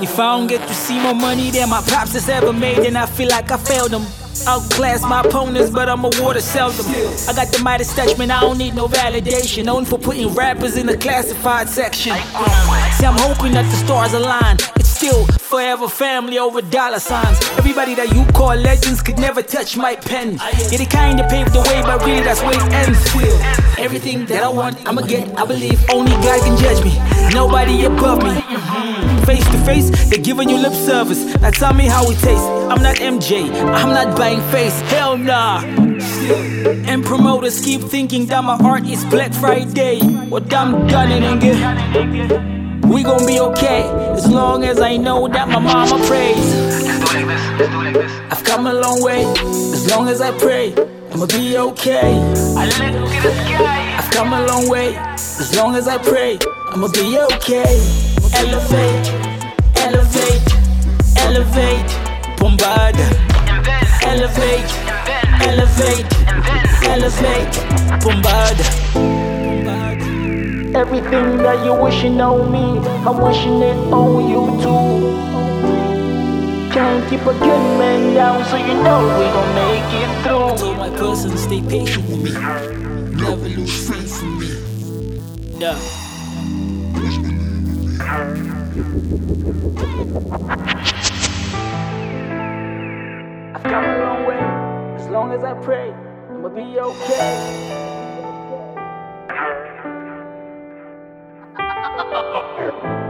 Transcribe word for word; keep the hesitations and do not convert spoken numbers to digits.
If I don't get to see more money than my pops has ever made, then I feel like I failed them. Outclass my opponents, but I'm a water seldom. I got the Midas touch, man, I don't need no validation. Known for putting rappers in the classified section. See, I'm hoping that the stars align. It's still forever family over dollar signs. Everybody that you call legends could never touch my pen. Yeah, they kinda paved the way, but really that's where it ends. Everything that I want, I'ma get, I believe. Only God can judge me, nobody above me. Face to face, they're giving you lip service. Now tell me how it tastes. I'm not M J, I'm not buying face, hell nah. And promoters keep thinking that my art is Black Friday. What I'm gunning, nigga. We gon' be okay, as long as I know that my mama prays. Let's do like this, let's do like this. I've come a long way, as long as I pray, I'ma be okay. I look to the sky. I've come a long way, as long as I pray, I'ma be okay. Elevate, elevate, elevate, Bombarda. Elevate, elevate, elevate, Bombarda. Everything that you wishing on me, I'm wishing it on you too. Can't keep a good man down, so you know we gon' make it through. I told my cousin stay patient with me, never lose faith in me. No. I've come a long way, as long as I pray, I'ma be okay.